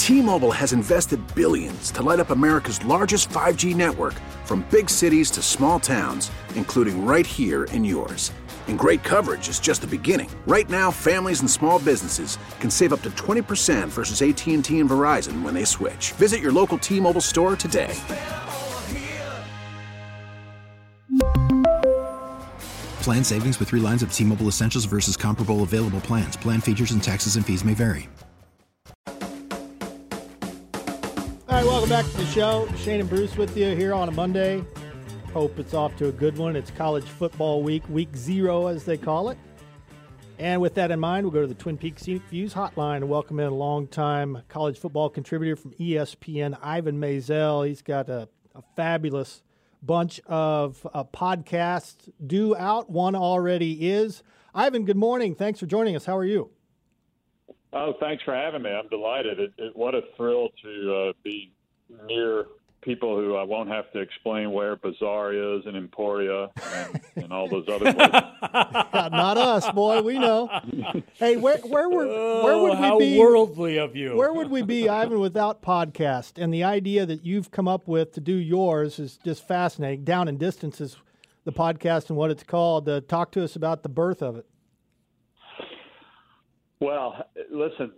T-Mobile has invested billions to light up America's largest 5G network, from big cities to small towns, including right here in yours. And great coverage is just the beginning. Right now, families and small businesses can save up to 20% versus AT&T and Verizon when they switch. Visit your local T-Mobile store today. Plan savings with 3 lines of T-Mobile Essentials versus comparable available plans. Plan features and taxes and fees may vary. All right, welcome back to the show. Shane and Bruce with you here on a Monday. Hope it's off to a good one. It's college football week 0 as they call it. And with that in mind, we'll go to the Twin Peaks Scenic Views hotline and welcome in a longtime college football contributor from ESPN, Ivan Maisel. He's got a fabulous bunch of podcasts due out. One already is. Ivan, good morning. Thanks for joining us. How are you? Oh, thanks for having me. I'm delighted. What a thrill to be near people who I won't have to explain where Bazaar is and Emporia and all those other places. Not us, boy. We know. Hey, where would we be? How worldly of you. Where would we be, Ivan, without podcast? And the idea that you've come up with to do yours is just fascinating. Down in Distance is the podcast and what it's called. Talk to us about the birth of it. Well, listen,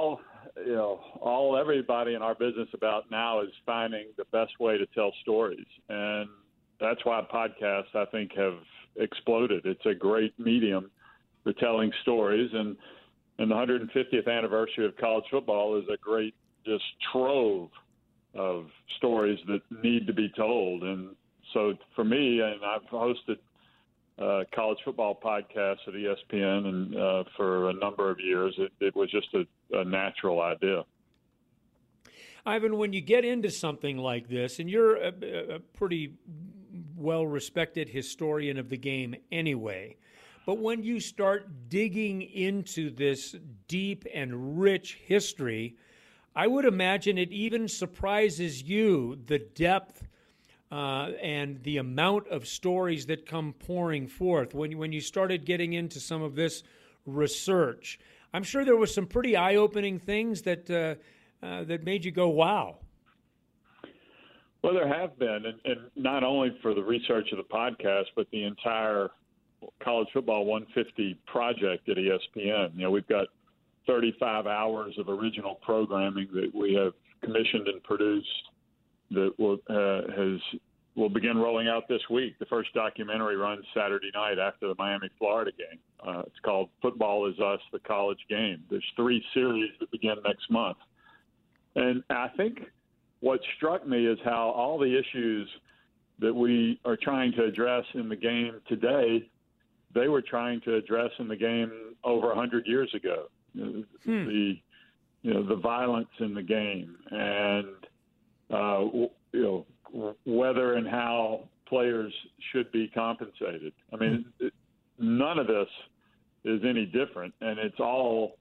all everybody in our business about now is finding the best way to tell stories. And that's why podcasts, I think, have exploded. It's a great medium for telling stories. And the 150th anniversary of college football is a great just trove of stories that need to be told. And so for me, and I've hosted college football podcasts at ESPN and for a number of years, it was just a natural idea. Ivan, when you get into something like this, and you're a pretty well-respected historian of the game anyway, but when you start digging into this deep and rich history, I would imagine it even surprises you, the depth and the amount of stories that come pouring forth when you started getting into some of this research. I'm sure there were some pretty eye-opening things that that made you go, wow. Well, there have been, and not only for the research of the podcast, but the entire College Football 150 project at ESPN. We've got 35 hours of original programming that we have commissioned and produced that will begin rolling out this week. The first documentary runs Saturday night after the Miami-Florida game. It's called Football Is Us, the College Game. There's 3 series that begin next month. And I think what struck me is how all the issues that we are trying to address in the game today, they were trying to address in the game over 100 years ago. The violence in the game and whether and how players should be compensated. I mean, none of this is any different, and it's all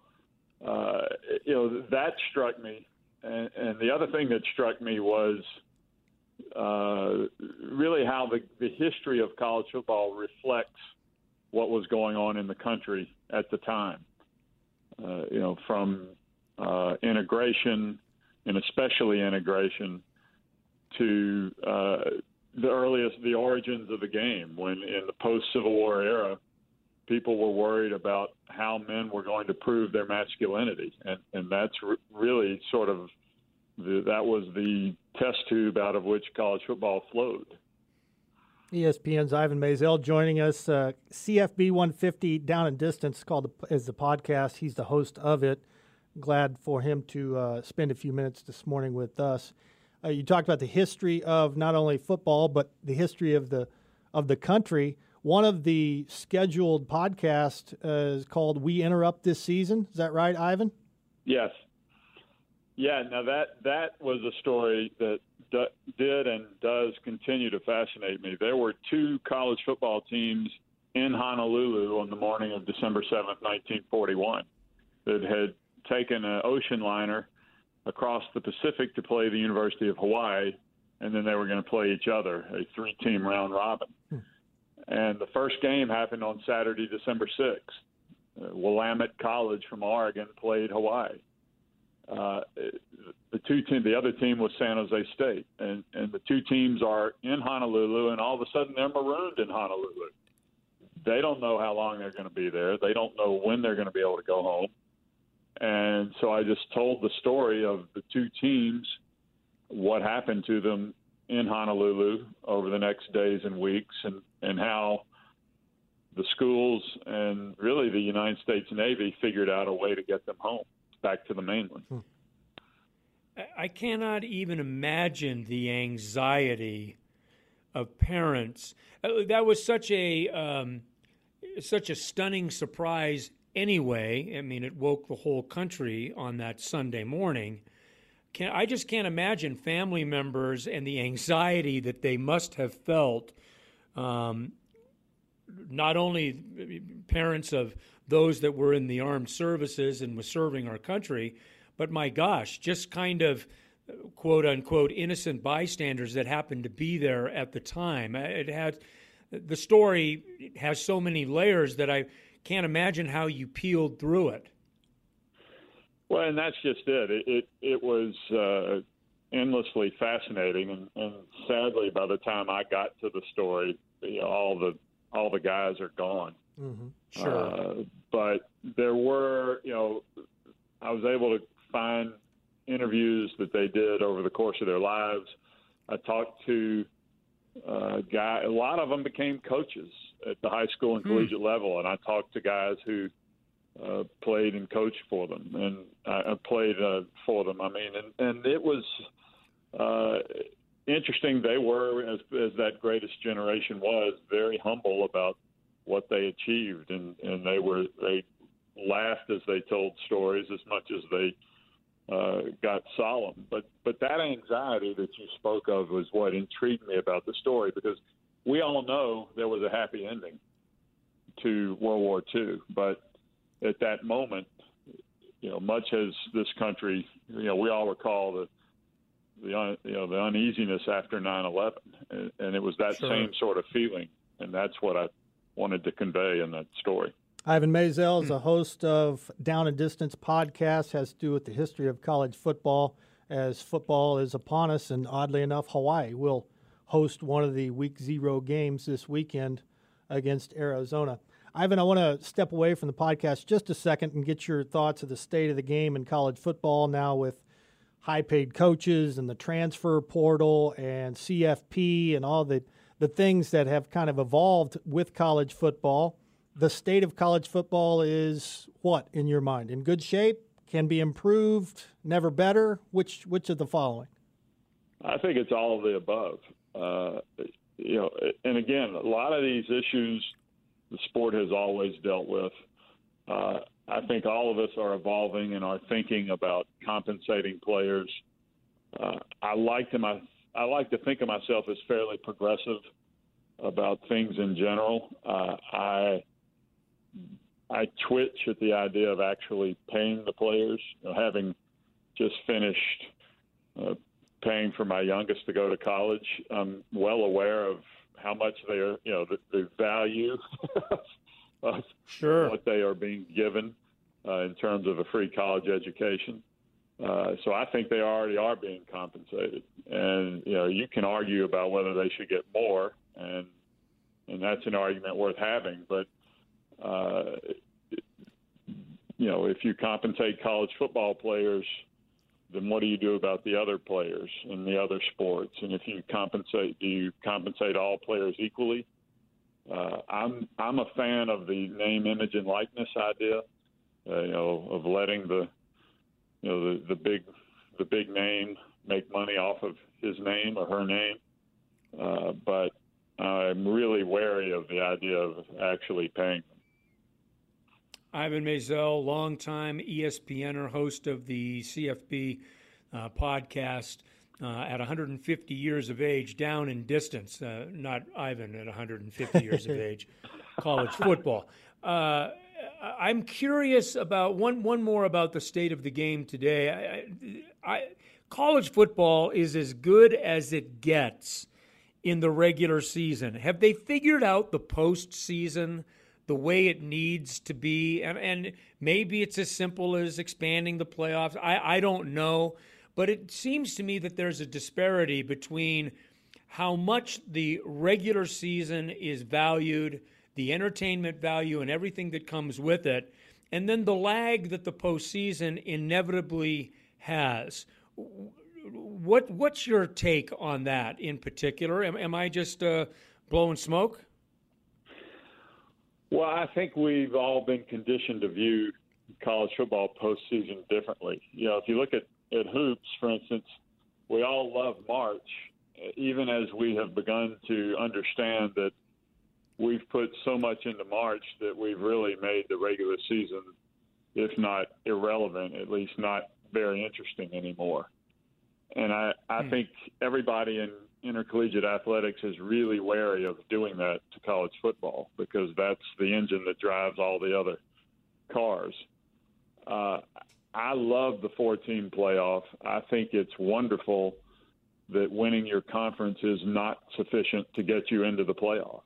that struck me. And the other thing that struck me was really how the history of college football reflects what was going on in the country at the time. From integration, and especially integration, to the origins of the game, when in the post-Civil War era, people were worried about how men were going to prove their masculinity. And that's really sort of that was the test tube out of which college football flowed. ESPN's Ivan Maisel joining us. CFB 150 Down in Distance is the podcast. He's the host of it. Glad for him to spend a few minutes this morning with us. You talked about the history of not only football, but the history of the country. One of the scheduled podcasts is called We Interrupt This Season. Is that right, Ivan? Yes. Yeah, now that was a story that did and does continue to fascinate me. There were 2 college football teams in Honolulu on the morning of December 7th, 1941, that had taken an ocean liner across the Pacific to play the University of Hawaii, and then they were going to play each other, a 3-team round robin. And the first game happened on Saturday, December 6th. Willamette College from Oregon played Hawaii. the other team was San Jose State, and the two teams are in Honolulu, and all of a sudden they're marooned in Honolulu. They don't know how long they're going to be there. They don't know when they're going to be able to go home. And so I just told the story of the two teams, what happened to them in Honolulu over the next days and weeks, and how the schools and really the United States Navy figured out a way to get them home, back to the mainland. I cannot even imagine the anxiety of parents. That was such a stunning surprise anyway. I mean, it woke the whole country on that Sunday morning. I just can't imagine family members and the anxiety that they must have felt, not only parents of those that were in the armed services and were serving our country, but my gosh, just kind of quote unquote innocent bystanders that happened to be there at the time. The story has so many layers that I can't imagine how you peeled through it. Well, and that's just it. It was endlessly fascinating, and sadly, by the time I got to the story, all the guys are gone. Mm-hmm. Sure. But there were, I was able to find interviews that they did over the course of their lives. I talked to a lot of them became coaches at the high school and collegiate level, and I talked to guys who played and coached for them, and I played for them. I mean, and it was interesting. They were, as that greatest generation was, very humble about what they achieved, and they laughed as they told stories as much as they got solemn. But that anxiety that you spoke of was what intrigued me about the story, because we all know there was a happy ending to World War II, but at that moment, much as this country, we all recall the uneasiness after 9/11, and it was that same sort of feeling, and that's what I wanted to convey in that story. Ivan Maisel is a host of Down and Distance podcast, has to do with the history of college football, as football is upon us, and oddly enough, Hawaii will host one of the Week 0 games this weekend against Arizona. Ivan, I want to step away from the podcast just a second and get your thoughts of the state of the game in college football now, with high-paid coaches and the transfer portal and CFP and all the things that have kind of evolved with college football. The state of college football is what, in your mind? In good shape? Can be improved? Never better? Which of the following? I think it's all of the above. And again, a lot of these issues the sport has always dealt with. I think all of us are evolving and are thinking about compensating players. I like to think of myself as fairly progressive about things in general. I twitch at the idea of actually paying the players. Having just finished paying for my youngest to go to college, I'm well aware of how much they are, the value of what they are being given in terms of a free college education. So I think they already are being compensated. And, you can argue about whether they should get more, and that's an argument worth having. But, if you compensate college football players, then what do you do about the other players in the other sports? And if you compensate, do you compensate all players equally? I'm a fan of the name, image, and likeness idea, of letting the big name make money off of his name or her name. But I'm really wary of the idea of actually paying them. Ivan Maisel, longtime ESPNer, host of the CFB podcast, at 150 years of age, down in distance, not Ivan at 150 years of age, college football. I'm curious about one more about the state of the game today. College football is as good as it gets in the regular season. Have they figured out the postseason the way it needs to be? And maybe it's as simple as expanding the playoffs. I don't know. But it seems to me that there's a disparity between how much the regular season is valued, the entertainment value and everything that comes with it, and then the lag that the postseason inevitably has. What's your take on that in particular? Am I just blowing smoke? Well, I think we've all been conditioned to view college football postseason differently. You know, if you look at hoops, for instance, we all love March, even as we have begun to understand that we've put so much into March that we've really made the regular season, if not irrelevant, at least not very interesting anymore. And I think everybody in intercollegiate athletics is really wary of doing that to college football, because that's the engine that drives all the other cars. I love the 4-team playoff. I think it's wonderful that winning your conference is not sufficient to get you into the playoff.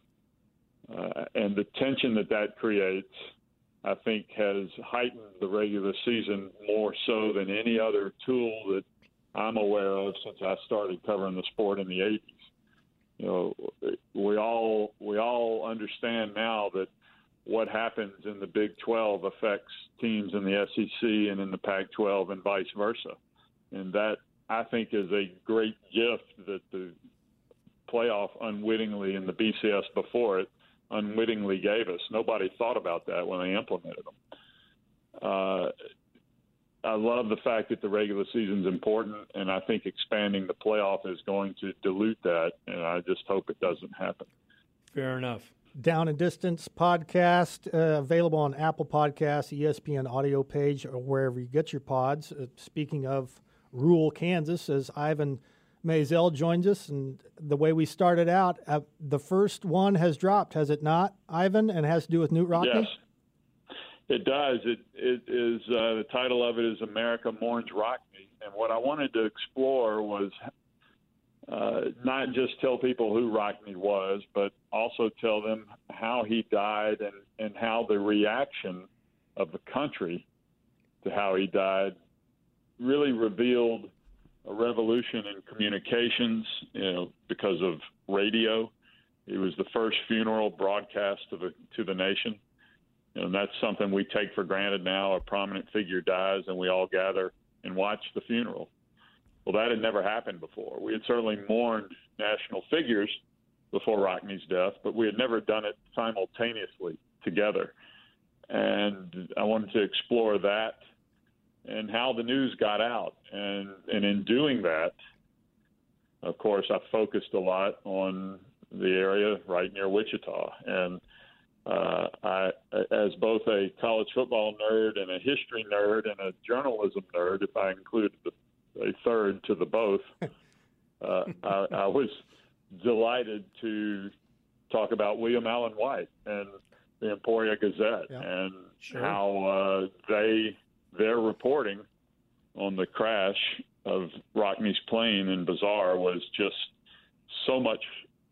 And the tension that creates, I think, has heightened the regular season more so than any other tool that I'm aware of since I started covering the sport in the 80s. You know, we all understand now that what happens in the Big 12 affects teams in the SEC and in the Pac-12 and vice versa. And that, I think, is a great gift that the playoff unwittingly and the BCS before it unwittingly gave us. Nobody thought about that when they implemented them. I love the fact that the regular season's important, and I think expanding the playoff is going to dilute that, and I just hope it doesn't happen. Fair enough. Down and Distance podcast, available on Apple Podcasts, ESPN audio page, or wherever you get your pods. Speaking of rural Kansas, as Ivan Maisel joins us, and the way we started out, the first one has dropped, has it not, Ivan, and has to do with Knute Rockne? Yes, it does. It is the title of it is America Mourns Rockne, and what I wanted to explore was not just tell people who Rockne was, but also tell them how he died and how the reaction of the country to how he died really revealed a revolution in communications, you know, because of radio. It was the first funeral broadcast to the nation. And that's something we take for granted now. A prominent figure dies and we all gather and watch the funeral. Well, that had never happened before. We had certainly mourned national figures before Rockne's death, but we had never done it simultaneously together. And I wanted to explore that and how the news got out. And in doing that, of course, I focused a lot on the area right near Wichita. And I, as both a college football nerd and a history nerd and a journalism nerd, if I include a third to the both, I was delighted to talk about William Allen White and the Emporia Gazette and how their reporting on the crash of Rockne's plane in Bazaar was just so much,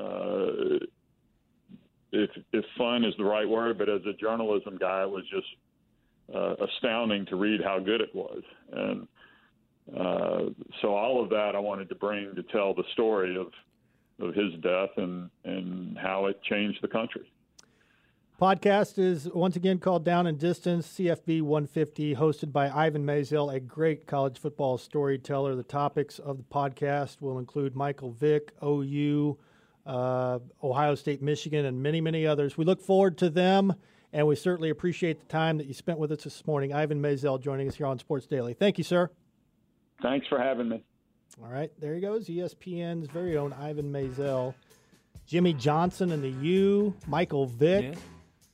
if fun is the right word, but as a journalism guy, it was just astounding to read how good it was. And so all of that I wanted to bring to tell the story of his death and how it changed the country. Podcast is once again called Down and Distance, CFB 150, hosted by Ivan Maisel, a great college football storyteller. The topics of the podcast will include Michael Vick, OU, Ohio State, Michigan, and many, many others. We look forward to them, and we certainly appreciate the time that you spent with us this morning. Ivan Maisel joining us here on Sports Daily. Thank you, sir. Thanks for having me. All right, there he goes, ESPN's very own Ivan Maisel. Jimmy Johnson and the U, Michael Vick. Yeah.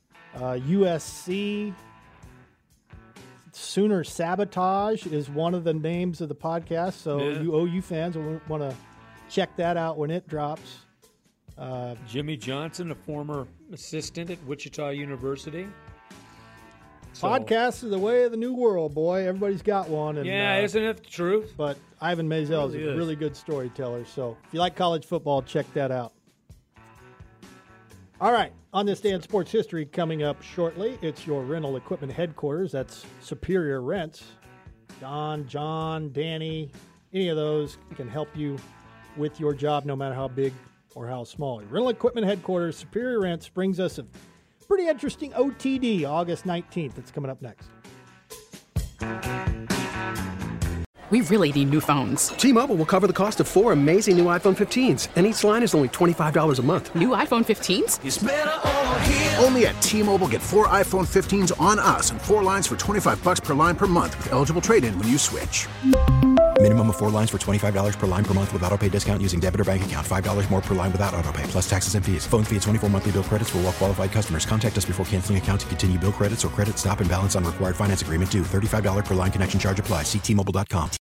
USC, Sooner Sabotage is one of the names of the podcast, so you OU fans will want to check that out when it drops. Jimmy Johnson, a former assistant at Wichita University. Podcasts are the way of the new world, boy. Everybody's got one. And, isn't it the truth? But Ivan Maisel is a really good storyteller, so if you like college football, check that out. All right, on this day in sports history coming up shortly, it's your rental equipment headquarters. That's Superior Rents. Don, John, Danny, Any of those can help you with your job, no matter how big or how small. Rental Equipment Headquarters, Superior Rents, brings us a pretty interesting OTD August 19th. It's coming up next. We really need new phones. T-Mobile will cover the cost of 4 amazing new iPhone 15s, and each line is only $25 a month. New iPhone 15s? It's better over here. Only at T-Mobile, get 4 iPhone 15s on us and 4 lines for $25 per line per month with eligible trade-in when you switch. Minimum of 4 lines for $25 per line per month with autopay discount using debit or bank account. $5 more per line without autopay, plus taxes and fees. Phone fee at 24 monthly bill credits for well-qualified customers. Contact us before canceling account to continue bill credits or credit stop and balance on required finance agreement due. $35 per line connection charge applies. See T-Mobile.com.